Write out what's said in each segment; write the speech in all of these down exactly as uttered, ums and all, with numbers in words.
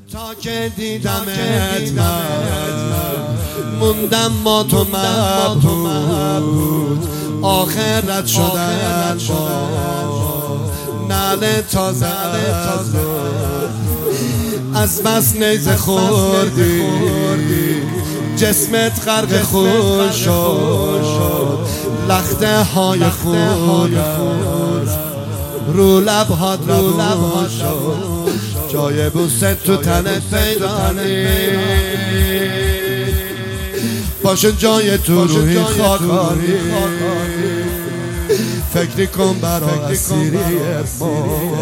تا که دیدمت من موندم ما تو مبهوت، آخرت شدن با نعل تازه از بس نیزه خوردی، جسمت غرق خون شد، لخته های خونت رو لبهات روون شد، جای بوست تو تنت پیدا نیست، باشه جای تو روحی خاکاری، فکری کن برای اسیری ما،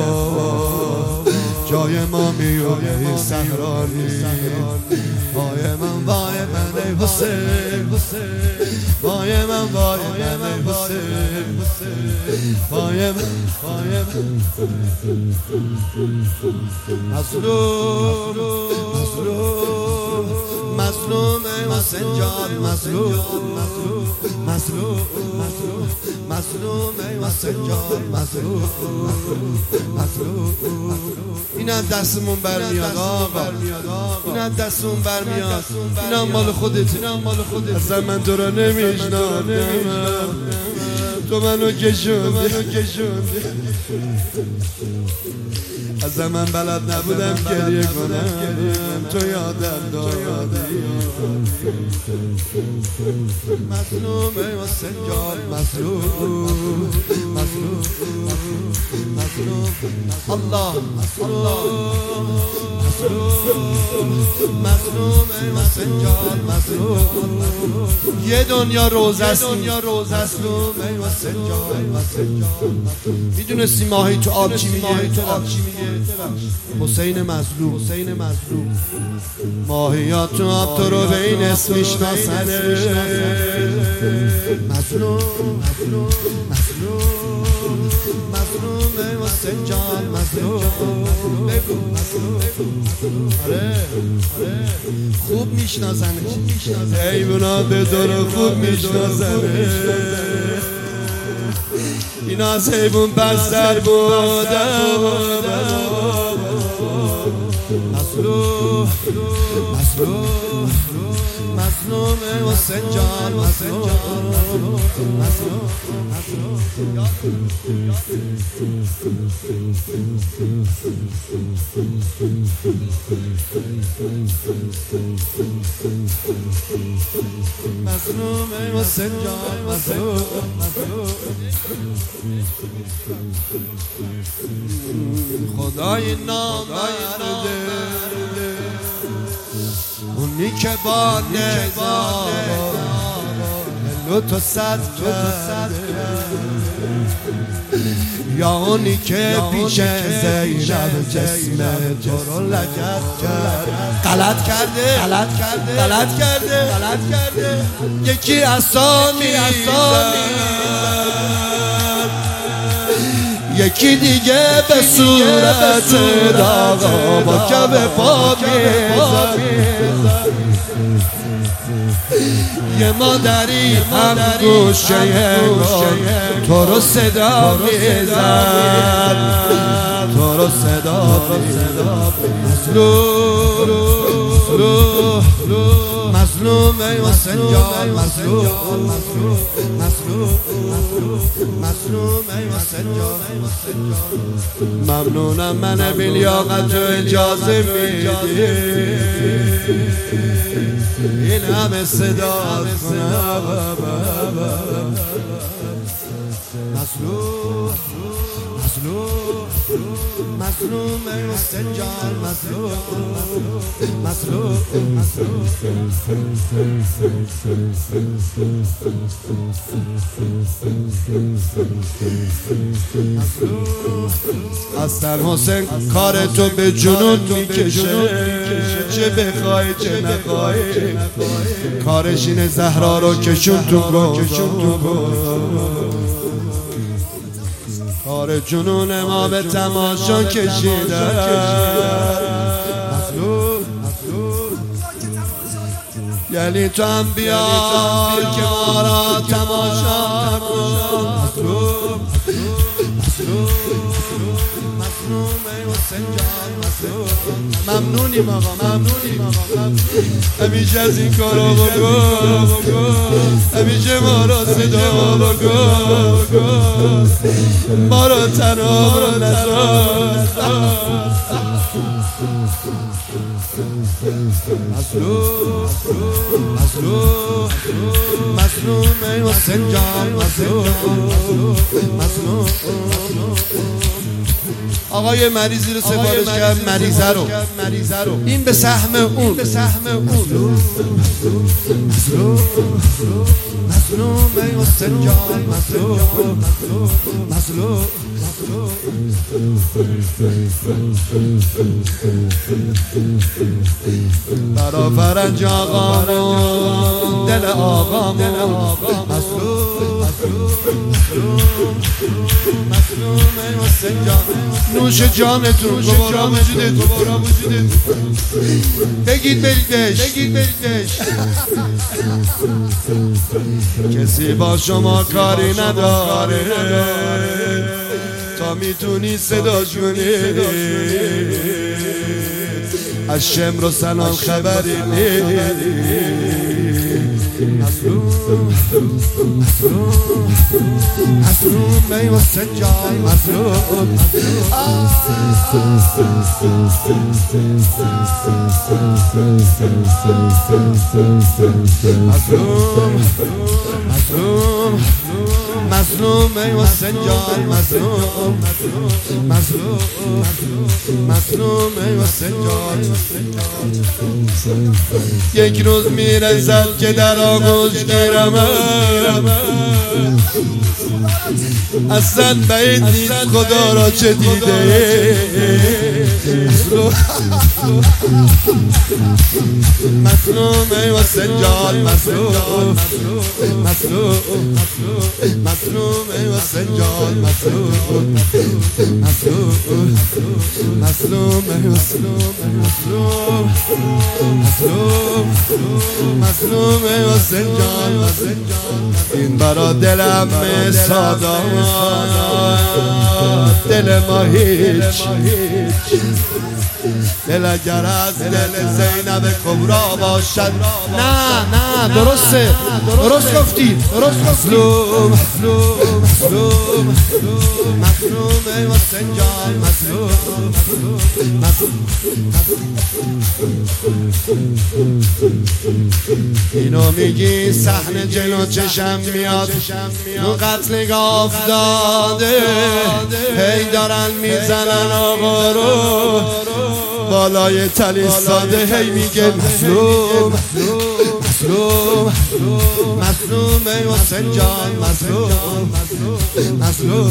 جای ما میونه صحرانی، وای من وای من ای حسین، وای من وای من ای حسین، وای من وای من مظلوم مظلوم مظلوم حسین جان، مظلوم مظلوم مظلوم مظلوم حسین جان، مظلوم مظلوم. این از دستمون برمیاد آقا، این از دستمون برمیاد، این هم مال خودت، اصلا من تو را نمیشناسم، تو منو کشوندی، اصلا من بلد نبودم گریه کنم، تو یادم دادی. مظلوم حسین جان، مظلوم مظلوم مظلوم، الله مظلوم مظلوم حسین جان، مظلوم. یه دنیا روزه است، مظلوم حسین جان، میدونستی ماهی تو آب چی میگه؟ حسین مظلوم، حسین مظلوم. ماهیات تو آب تو رو به این اسم میشناسنه، مظلوم مظلوم مظلوم مظلوم حسین جان، مظلوم. بگو آره خوب میشناسنه، حیونا به دور خوب میشناسنه، اینا از حیوان بستر بودن. مظلوم مظلوم مظلوم حسین جان، مظلوم مظلوم مظلوم حسین جان، مظلوم خدای نامرده، اونی که با نظام لطف صد کرده، یا اونی که پیش زینب جسم تو رو لگد کرد، غلط کرده غلط کرده غلط کرده غلط کرده یکی اسامی یکی دیگه به صورت داغا با کف پا میزد، یه مادری هم گوشه تو رو صدا میزد، تو رو صدا میزد. مظلوم مظلوم حسین جان، مظلوم مظلوم مظلوم حسین جان. ممنونم من بیلیاقت و اجازه میدی این همه صدا کنم. مظلوم مظلوم مظلوم حسین جان، مظلوم مظلوم مظلوم. اصلا حسین کار تو به جنون میکشه، چه بخوای چه نخوای، کارش اینه زهرا رو کشون تو کار جنون ما به تماشا کشیده. یعنی تو هم بیا که ما را تماشا کن. مظلوم مظلوم مظلوم ممنونیم آقا، ممنونیم آقا، همیشه از این کارا بکن، همیشه ما را صدا بکن، ما را تنها نذار. مظلوم مظلوم مظلوم ای حسین جان، مظلوم مظلوم. آقا یه مریضی رو سفارش کرد، مریضه رو این به سهم اون، به سهم اون. مظلوم مظلوم ای حسین جان، مظلوم مظلوم. برا فرنج آقامون، دل آقامون، مظلوم مظلوم ای حسین جان. نوش جانتون، دوباره وجودتون، بگید برید بهش، بگید برید بهش. کسی با شما کاری نداره تا میتونی صداش کنی، از شمر و سنان خبری نیست. مظلوم مظلوم ای حسین جان، مظلوم. مظلوم مظلوم مظلوم ای حسین جان، مظلوم مظلوم مظلوم ای حسین جان. یک روز میرسد که در آغوش گیرمه، اصلا بعید نیست خدا را چه دیده. مظلوم ای حسین جان، مظلوم مظلوم مظلوم ای حسین جان، مظلوم مظلوم مظلوم ای مظلوم مظلوم مظلوم مظلوم ای حسین جان. این برا دلم سادا، دل ما هیچ، دل اگر از دل زینب کبرا باشد. نه نه درسته، درست گفتی، درست گفتی. مظلوم مظلوم مظلوم مظلوم ای حسین جان، مظلوم مظلوم. اینو میگی صحنه جلو چشم میاد، رو قتل گاف داده، هی دارن میزنن آقا رو بالای تلی ساده، هی میگه مظلوم مظلوم مظلوم ای حسین جان، مظلوم مظلوم.